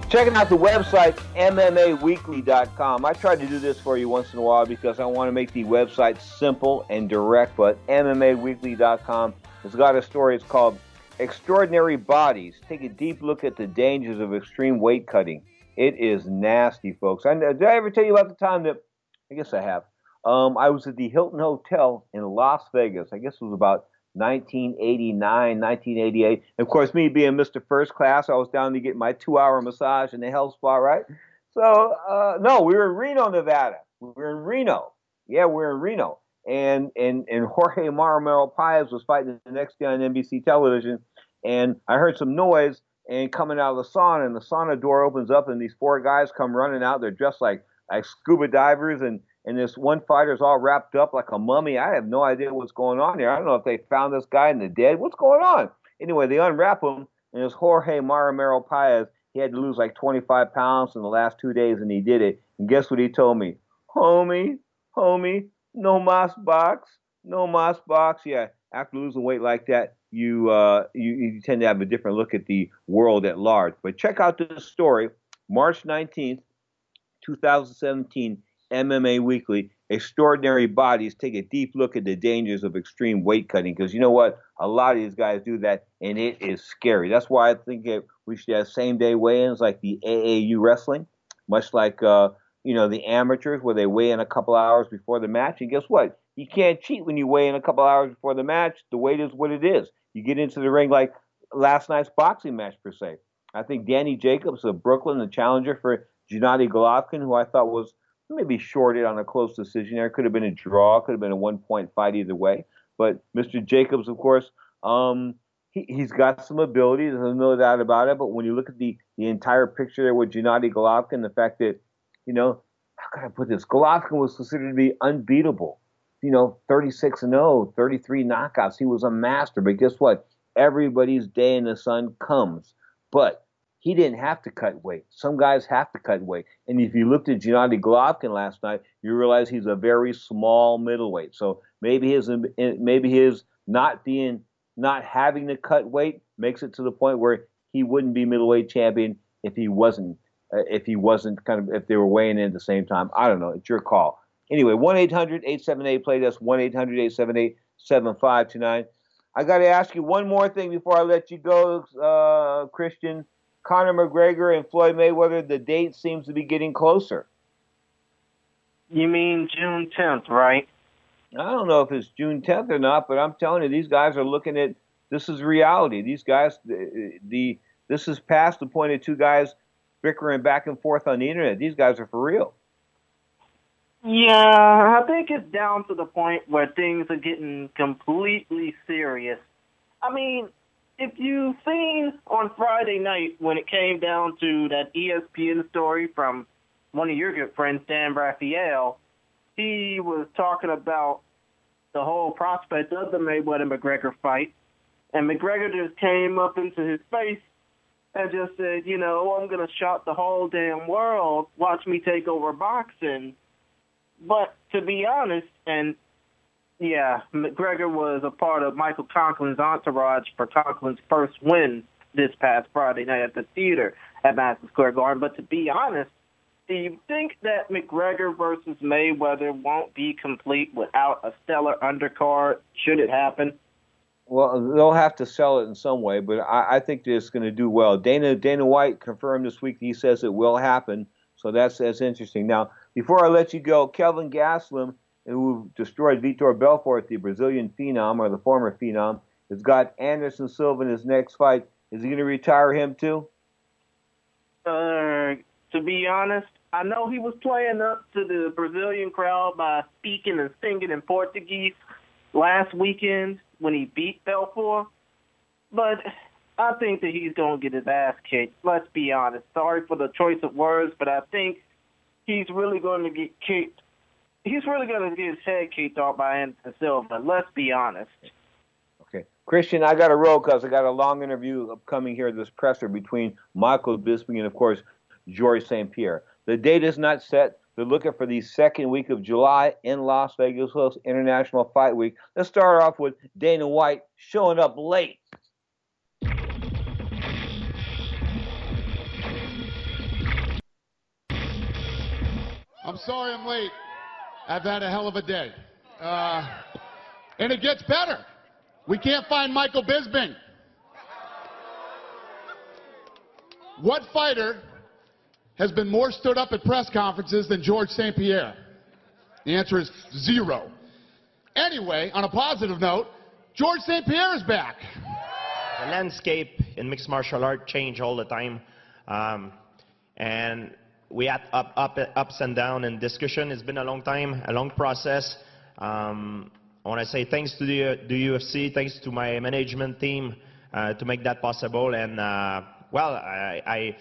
Checking out the website, M M A weekly dot com. I try to do this for you once in a while because I want to make the website simple and direct, but M M A weekly dot com has got a story. It's called Extraordinary Bodies. Take a deep look at the dangers of extreme weight cutting. It is nasty, folks. I, did I ever tell you about the time that, I guess I have, um, I was at the Hilton Hotel in Las Vegas. I guess it was about nineteen eighty-nine, nineteen eighty-eight. And of course, me being Mister First Class, I was down to get my two-hour massage in the health spa, right? So, uh, no, we were in Reno, Nevada. We were in Reno. Yeah, we were in Reno. And and and Jorge Maromero Paez was fighting the next day on N B C television. And I heard some noise and coming out of the sauna, and the sauna door opens up, and these four guys come running out. They're dressed like, like scuba divers, and And this one fighter's all wrapped up like a mummy. I have no idea what's going on here. I don't know if they found this guy in the dead. What's going on? Anyway, they unwrap him, and it's Jorge Maromero Paez. He had to lose like twenty-five pounds in the last two days, and he did it. And guess what he told me? Homie, homie, no mas box, no mas box. Yeah, after losing weight like that, you, uh, you, you tend to have a different look at the world at large. But check out this story, March nineteenth, twenty seventeen, M M A Weekly, Extraordinary Bodies. Take a deep look at the dangers of extreme weight cutting, because you know what? A lot of these guys do that, and it is scary. That's why I think it, we should have same-day weigh-ins like the A A U wrestling, much like uh, you know the amateurs where they weigh in a couple hours before the match. And guess what? You can't cheat when you weigh in a couple hours before the match. The weight is what it is. You get into the ring like last night's boxing match, per se. I think Danny Jacobs of Brooklyn, the challenger for Gennady Golovkin, who I thought was maybe shorted on a close decision there. Could have been a draw. Could have been a one-point fight either way. But Mister Jacobs, of course, um, he, he's got some ability. There's no doubt about it. But when you look at the, the entire picture there with Gennady Golovkin, the fact that, you know, how can I put this? Golovkin was considered to be unbeatable. You know, thirty-six and oh, thirty-three knockouts. He was a master. But guess what? Everybody's day in the sun comes. But he didn't have to cut weight. Some guys have to cut weight. And if you looked at Gennady Golovkin last night, you realize he's a very small middleweight. So maybe his maybe his not being not having to cut weight makes it to the point where he wouldn't be middleweight champion if he wasn't uh, if he wasn't kind of if they were weighing in at the same time. I don't know. It's your call. Anyway, one eight hundred eight seven eight play. That's one eight hundred eight seven eight seven five two nine. I got to ask you one more thing before I let you go, uh, Christian. Conor McGregor and Floyd Mayweather, the date seems to be getting closer. You mean June tenth, right? I don't know if it's June tenth or not, but I'm telling you, these guys are looking at, this is reality. These guys, the, the this is past the point of two guys bickering back and forth on the internet. These guys are for real. Yeah, I think it's down to the point where things are getting completely serious. I mean, if you've seen on Friday night when it came down to that E S P N story from one of your good friends, Dan Raphael, he was talking about the whole prospect of the Mayweather-McGregor fight, and McGregor just came up into his face and just said, you know, I'm going to shock the whole damn world, watch me take over boxing. But to be honest, and yeah, McGregor was a part of Michael Conklin's entourage for Conklin's first win this past Friday night at the theater at Madison Square Garden. But to be honest, do you think that McGregor versus Mayweather won't be complete without a stellar undercard, should it happen? Well, they'll have to sell it in some way, but I, I think that it's going to do well. Dana Dana White confirmed this week that he says it will happen, so that's that's interesting. Now, before I let you go, Kelvin Gastelum, who destroyed Vitor Belfort, the Brazilian phenom, or the former phenom, has got Anderson Silva in his next fight. Is he going to retire him too? Uh, to be honest, I know he was playing up to the Brazilian crowd by speaking and singing in Portuguese last weekend when he beat Belfort, but I think that he's going to get his ass kicked. Let's be honest. Sorry for the choice of words, but I think he's really going to get kicked. He's really going to get his head kicked off by Anderson Silva. Let's be honest. Okay. Christian, I got to roll because I got a long interview upcoming here, this presser between Michael Bisping and, of course, Georges Saint Pierre. The date is not set. They're looking for the second week of July in Las Vegas, International Fight Week. Let's start off with Dana White showing up late. sorry I'm late. I've had a hell of a day. Uh, and it gets better. We can't find Michael Bisping. What fighter has been more stood up at press conferences than George Saint Pierre? The answer is zero. Anyway, on a positive note, George Saint Pierre is back. The landscape in mixed martial art change all the time. Um, and we had up, up, ups and downs and discussion. It's been a long time, a long process. Um, I want to say thanks to the, the U F C, thanks to my management team uh, to make that possible. And, uh, well, I, I,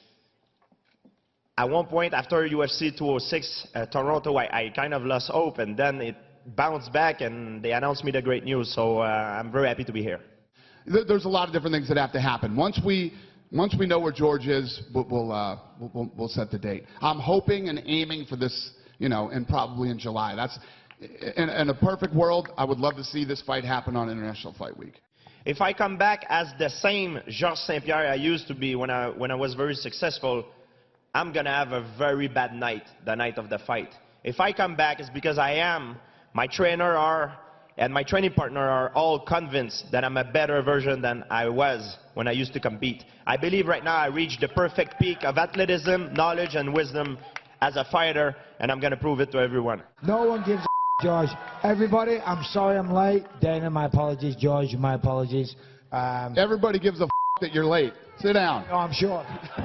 at one point after U F C two oh six uh, Toronto, I, I kind of lost hope. And then it bounced back and they announced me the great news. So uh, I'm very happy to be here. There's a lot of different things that have to happen. Once we, once we know where George is, we'll, we'll, uh, we'll, we'll set the date. I'm hoping and aiming for this, you know, and probably in July. That's, in, in a perfect world, I would love to see this fight happen on International Fight Week. If I come back as the same Georges Saint Pierre I used to be when I, when I was very successful, I'm going to have a very bad night, the night of the fight. If I come back, it's because I am, my trainer are, and my training partner are all convinced that I'm a better version than I was when I used to compete. I believe right now I reached the perfect peak of athleticism, knowledge, and wisdom as a fighter, and I'm going to prove it to everyone. No one gives a George. Everybody, I'm sorry I'm late. Dana, my apologies. George, my apologies. Um, Everybody gives a f that you're late. Sit down. Oh, I'm sure.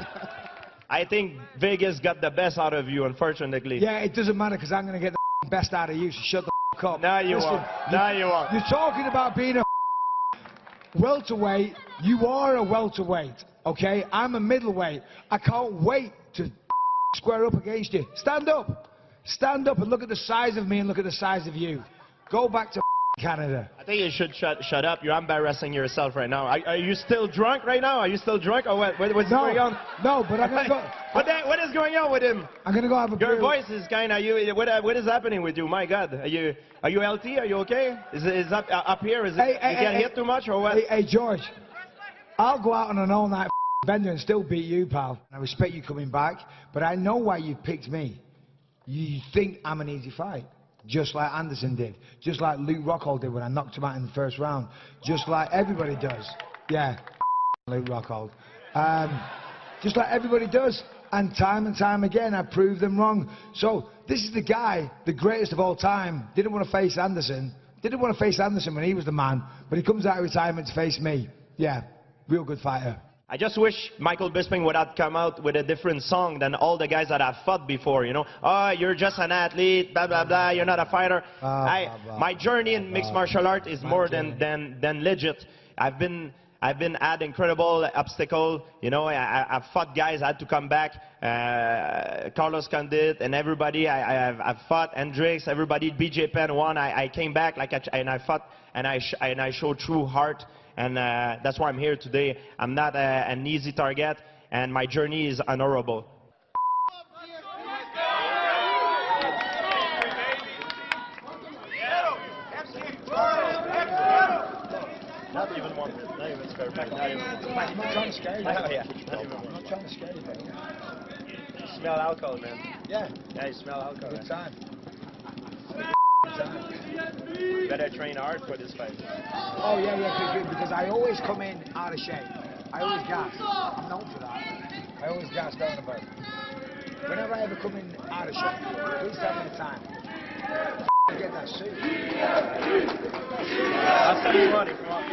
I think Vegas got the best out of you, unfortunately. Yeah, it doesn't matter because I'm going to get the best out of you, so shut the f up. No, you Listen, won't. No, you won't. You're talking about being a welterweight. You are a welterweight, okay? I'm a middleweight. I can't wait to square up against you. Stand up. Stand up and look at the size of me and look at the size of you. Go back to Canada. I think you should shut shut up. You're embarrassing yourself right now. Are, are you still drunk right now? Are you still drunk or what? what what's no, going on? No, but I'm going to go. what, the, what is going on with him? I'm going to go have a Your beer. voice is kind of, you. What, what is happening with you? My God. Are you are you healthy? Are you okay? Is it is up, uh, up here? Is it, hey, you hey, get hey, hit too much or what? Hey, hey, George. I'll go out on an all-night bender and still beat you, pal. I respect you coming back, but I know why you picked me. You think I'm an easy fight. Just like Anderson did. Just like Luke Rockhold did when I knocked him out in the first round. Just like everybody does. Yeah, Luke Rockhold. Um, just like everybody does. And time and time again, I proved them wrong. So this is the guy, the greatest of all time, didn't want to face Anderson. Didn't want to face Anderson when he was the man. But he comes out of retirement to face me. Yeah, real good fighter. I just wish Michael Bisping would have come out with a different song than all the guys that have fought before, you know. Oh, you're just an athlete, blah, blah, blah, you're not a fighter. Uh, I, blah, blah, my journey in mixed blah, martial art is blah, more blah, than, than, than legit. I've been, I've been at incredible obstacle, you know, I, I've fought guys, I had to come back, uh, Carlos Condit and everybody, I, I've, I've fought Hendricks, everybody, B J Penn won, I, I came back like I, and I fought, and I, sh and I showed true heart. And uh, that's why I'm here today. I'm not uh, an easy target, and my journey is honorable. Not even one minute. Not even spare back. Not even one. I'm not trying to scare you. Oh, yeah. Not even I'm one. not trying to scare you, man. You smell alcohol, man. Yeah. Yeah, you smell alcohol. Good time. You better train hard for this fight. Oh, yeah, yeah, good, good, because I always come in out of shape. I always gas. I'm known for that. I always gas down about. Whenever I ever come in out of shape, please tell me the time. I get that suit. I'll send you money if you want.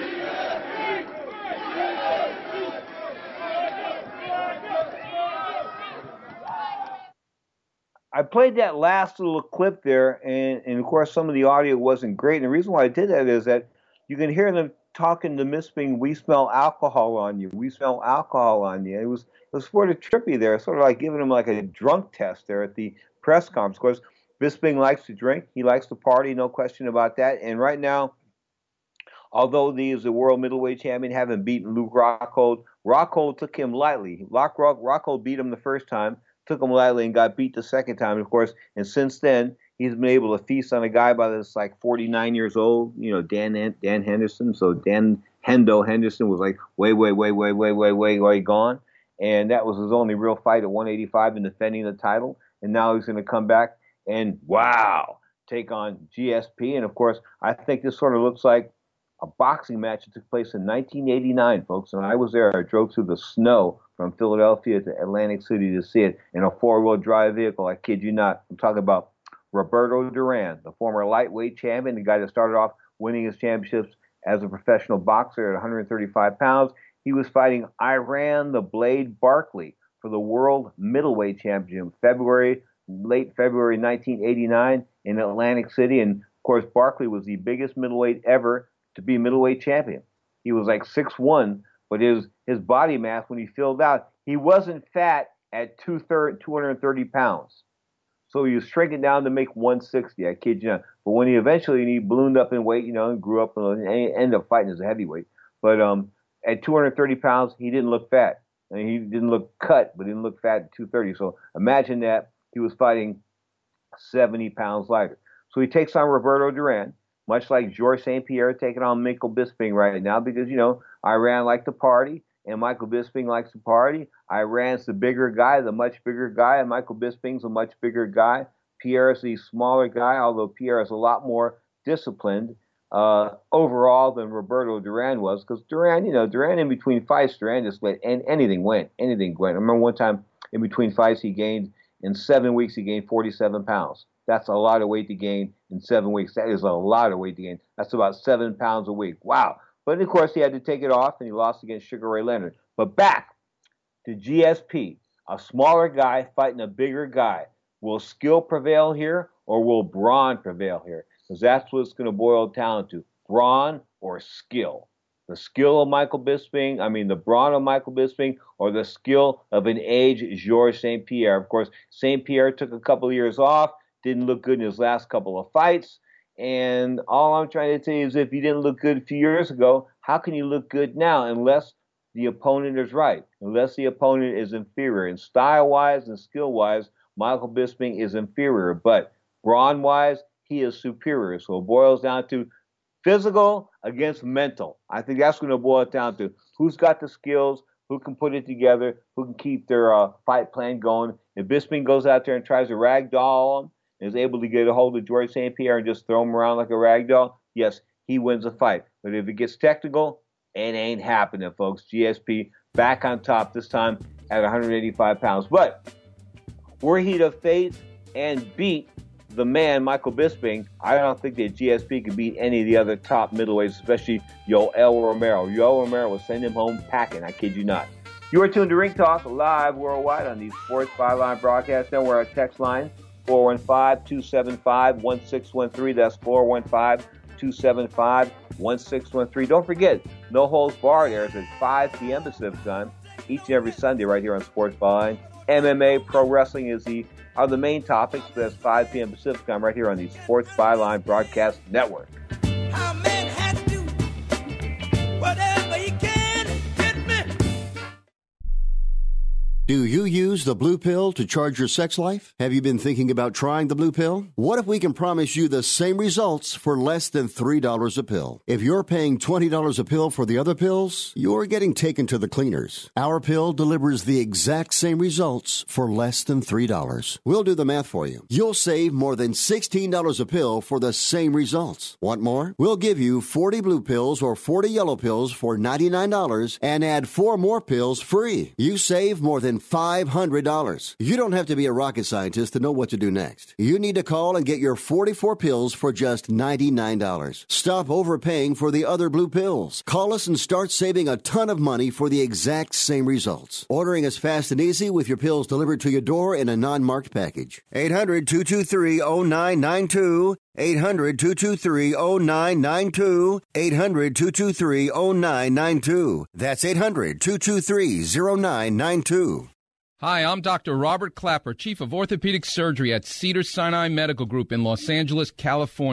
I played that last little clip there, and, and of course some of the audio wasn't great. And the reason why I did that is that you can hear them talking to Bisping, "We smell alcohol on you. We smell alcohol on you." It was it was sort of trippy there, sort of like giving him like a drunk test there at the press conference. Of course, Bisping likes to drink. He likes to party, no question about that. And right now, although he is the world middleweight champion, having beaten Luke Rockhold, Rockhold took him lightly. Rock, Rock, Rockhold beat him the first time, took him lightly, and got beat the second time, of course. And since then, he's been able to feast on a guy by this like forty-nine years old, you know, Dan Dan Henderson. So Dan Hendo Henderson was like way, way, way, way, way, way, way, way gone. And that was his only real fight at one eighty-five in defending the title. and now he's going to come back and, wow, take on G S P. And, of course, I think this sort of looks like a boxing match that took place in nineteen eighty-nine, folks. And I was there. I drove through the snow from Philadelphia to Atlantic City to see it in a four-wheel drive vehicle. I kid you not. I'm talking about Roberto Duran, the former lightweight champion, the guy that started off winning his championships as a professional boxer at one thirty-five pounds. He was fighting Iran the Blade Barkley for the World Middleweight Championship, February, late February nineteen eighty-nine in Atlantic City. And, of course, Barkley was the biggest middleweight ever to be middleweight champion. He was like six one, but his, his body mass, when he filled out, he wasn't fat at two hundred thirty pounds. So he was shrinking down to make one sixty, I kid you not. But when he eventually he ballooned up in weight, you know, and grew up and ended up fighting as a heavyweight. But um, at two hundred thirty pounds, he didn't look fat. I mean, he didn't look cut, but he didn't look fat at two thirty. So imagine that he was fighting seventy pounds lighter. So he takes on Roberto Duran, much like Georges Saint Pierre taking on Michael Bisping right now, because, you know, Iran liked to party, and Michael Bisping likes to party. Iran's the bigger guy, the much bigger guy, and Michael Bisping's a much bigger guy. Pierre is the smaller guy, although Pierre is a lot more disciplined uh, overall than Roberto Duran was, because Duran, you know, Duran in between fights, Duran just let and anything went, anything went. I remember one time in between fights, he gained, in seven weeks, he gained forty-seven pounds. That's a lot of weight to gain in seven weeks. That is a lot of weight to gain. That's about seven pounds a week. Wow. But, of course, he had to take it off, and he lost against Sugar Ray Leonard. But back to G S P, a smaller guy fighting a bigger guy. Will skill prevail here, or will brawn prevail here? Because that's what it's going to boil down to, brawn or skill. The skill of Michael Bisping, I mean the brawn of Michael Bisping, or the skill of an aged Georges Saint Pierre. Of course, Saint Pierre took a couple of years off, didn't look good in his last couple of fights, and all I'm trying to tell you is if you didn't look good a few years ago, how can you look good now unless the opponent is right, unless the opponent is inferior? And style-wise and skill-wise, Michael Bisping is inferior, but brawn-wise, he is superior. So it boils down to physical against mental. I think that's going to boil it down to who's got the skills, who can put it together, who can keep their uh, fight plan going. If Bisping goes out there and tries to ragdoll him, and is able to get a hold of Georges Saint Pierre and just throw him around like a ragdoll, yes, he wins the fight. But if it gets technical, it ain't happening, folks. G S P back on top this time at one eighty-five pounds. But were he to face and beat the man, Michael Bisping, I don't think that G S P could beat any of the other top middleweights, especially Yoel Romero. Yoel Romero will send him home packing, I kid you not. You are tuned to Ring Talk live worldwide on the Sports Byline Broadcast Network. Our text line, four one five, two seven five, one six one three. That's four one five, two seven five, one six one three. Don't forget, No Holds Barred airs at five p.m. Pacific time each and every Sunday right here on Sports Byline. M M A, pro wrestling is the are the main topics. That's five p.m. Pacific time right here on the Sports Byline Broadcast Network. Do you use the Blue Pill to charge your sex life? Have you been thinking about trying the Blue Pill? What if we can promise you the same results for less than three dollars a pill? If you're paying twenty dollars a pill for the other pills, you're getting taken to the cleaners. Our pill delivers the exact same results for less than three dollars. We'll do the math for you. You'll save more than sixteen dollars a pill for the same results. Want more? We'll give you forty blue pills or forty yellow pills for ninety-nine dollars and add four more pills free. You save more than five hundred dollars. You don't have to be a rocket scientist to know what to do next. You need to call and get your forty-four pills for just ninety-nine dollars. Stop overpaying for the other blue pills. Call us and start saving a ton of money for the exact same results. Ordering is fast and easy with your pills delivered to your door in a non-marked package. eight hundred, two two three, zero nine nine two. eight hundred, two two three, zero nine nine two. eight hundred, two two three, zero nine nine two. That's eight hundred, two two three, zero nine nine two. Hi, I'm Doctor Robert Clapper, Chief of Orthopedic Surgery at Cedars-Sinai Medical Group in Los Angeles, California.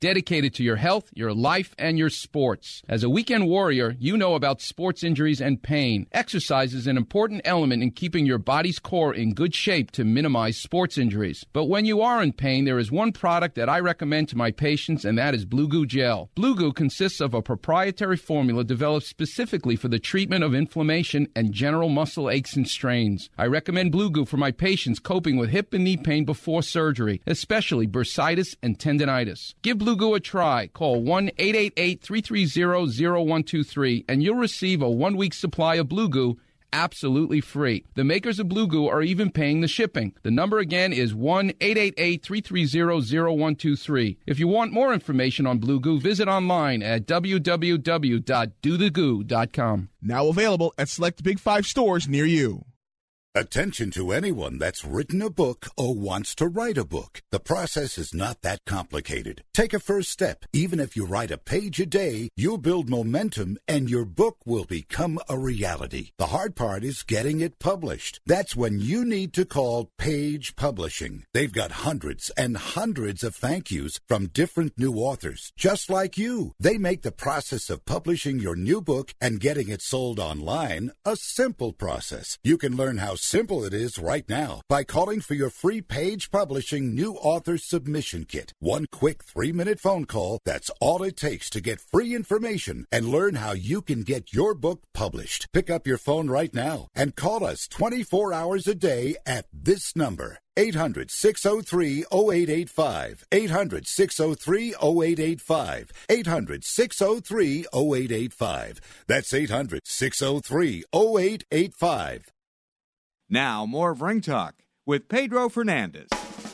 dedicated to your health, your life, and your sports. As a weekend warrior, you know about sports injuries and pain. Exercise is an important element in keeping your body's core in good shape to minimize sports injuries. But when you are in pain, there is one product that I recommend to my patients, and that is Blue Goo Gel. Blue Goo consists of a proprietary formula developed specifically for the treatment of inflammation and general muscle aches and strains. I recommend Blue Goo for my patients coping with hip and knee pain before surgery, especially bursitis and tendinitis. Give Blue Goo a try. Call one eight eight eight, three three zero, zero one two three and you'll receive a one-week supply of Blue Goo absolutely free. The makers of Blue Goo are even paying the shipping. The number again is one eight eight eight, three three zero, zero one two three. If you want more information on Blue Goo, visit online at w w w dot do the goo dot com. Now available at select Big Five stores near you. Attention to anyone that's written a book or wants to write a book. The process is not that complicated. Take a first step. Even if you write a page a day, you'll build momentum and your book will become a reality. The hard part is getting it published. That's when you need to call Page Publishing. They've got hundreds and hundreds of thank yous from different new authors, just like you. They make the process of publishing your new book and getting it sold online a simple process. You can learn how simple it is right now by calling for your free Page Publishing New Author Submission Kit. One quick three-minute phone call, that's all it takes to get free information and learn how you can get your book published. Pick up your phone right now and call us twenty-four hours a day at this number. eight hundred, six oh three, oh eight eight five. eight hundred, six oh three, oh eight eight five. eight hundred, six oh three, oh eight eight five. That's eight hundred, six oh three, oh eight eight five. Now, more of Ring Talk with Pedro Fernandez.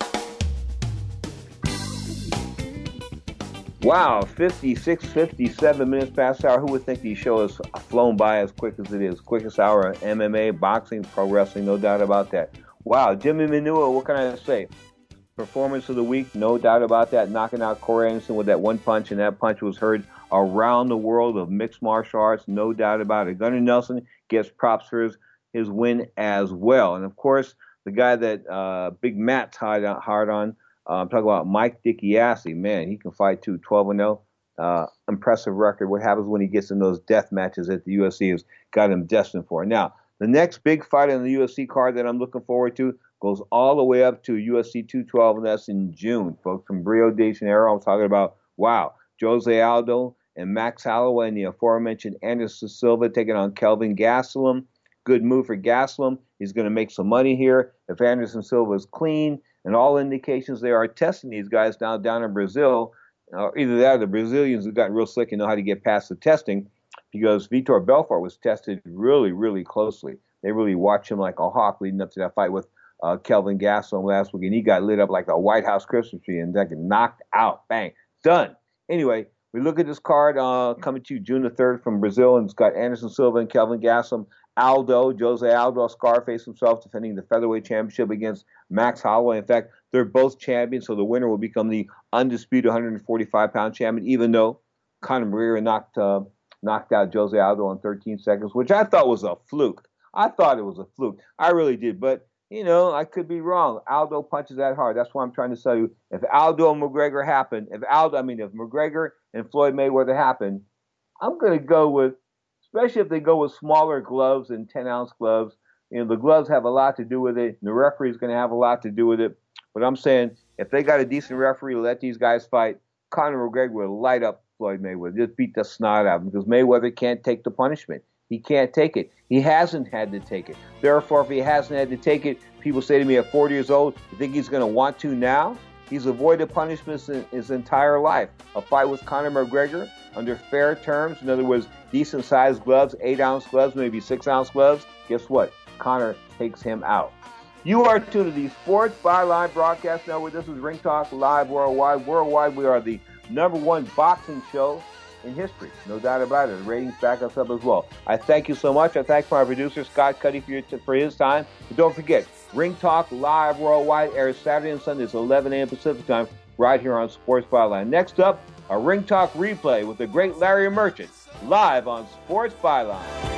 Wow, fifty-six, fifty-seven minutes past the hour. Who would think these shows have flown by as quick as it is? Quickest hour, M M A, boxing, pro wrestling, no doubt about that. Wow, Jimmy Manuwa, what can I say? Performance of the week, no doubt about that. Knocking out Corey Anderson with that one punch, and that punch was heard around the world of mixed martial arts, no doubt about it. Gunnar Nelson gets props for his his win as well. And, of course, the guy that uh, Big Matt's hard on, hard on uh, I'm talking about Mike DiChiasi. Man, he can fight, too, twelve and oh. Uh, impressive record. What happens when he gets in those death matches that the U F C has got him destined for. Now, the next big fight on the U F C card that I'm looking forward to goes all the way up to U F C two twelve, and that's in June, folks, from Rio de Janeiro. I'm talking about, wow, Jose Aldo and Max Holloway and the aforementioned Anderson Silva taking on Kelvin Gastelum. Good move for Gastelum. He's going to make some money here. If Anderson Silva is clean, and all indications they are testing these guys now down in Brazil, uh, either that or the Brazilians have gotten real slick and know how to get past the testing, because Vitor Belfort was tested really, really closely. They really watched him like a hawk leading up to that fight with uh, Kelvin Gastelum last week, and he got lit up like a White House Christmas tree and got knocked out. Bang. Done. Anyway, we look at this card uh, coming to you June the third from Brazil, and it's got Anderson Silva and Kelvin Gastelum. Aldo, Jose Aldo, Scarface himself, defending the featherweight championship against Max Holloway. In fact, they're both champions, so the winner will become the undisputed one forty-five pound champion, even though Conor McGregor knocked uh, knocked out Jose Aldo in thirteen seconds, which I thought was a fluke. I thought it was a fluke. I really did, but, you know, I could be wrong. Aldo punches that hard. That's why I'm trying to tell you, if Aldo and McGregor happen, if Aldo, I mean, if McGregor and Floyd Mayweather happen, I'm going to go with, especially if they go with smaller gloves and ten-ounce gloves. You know, the gloves have a lot to do with it. The referee's going to have a lot to do with it. But I'm saying, if they got a decent referee to let these guys fight, Conor McGregor will light up Floyd Mayweather, just beat the snot out of him, because Mayweather can't take the punishment. He can't take it. He hasn't had to take it. Therefore, if he hasn't had to take it, people say to me at forty years old, you think he's going to want to now? He's avoided punishments in his entire life. A fight with Conor McGregor under fair terms, in other words, decent-sized gloves, eight-ounce gloves, maybe six-ounce gloves. Guess what? Conor takes him out. You are tuned to the Sports Byline Broadcast Network. This is Ring Talk Live Worldwide. Worldwide, we are the number one boxing show in history. No doubt about it. The ratings back us up as well. I thank you so much. I thank my producer, Scott Cuddy, for, your t- for his time. But don't forget, Ring Talk Live Worldwide airs Saturday and Sundays, eleven a.m. Pacific Time, right here on Sports Byline. Next up, a Ring Talk replay with the great Larry Merchant, live on Sports Byline.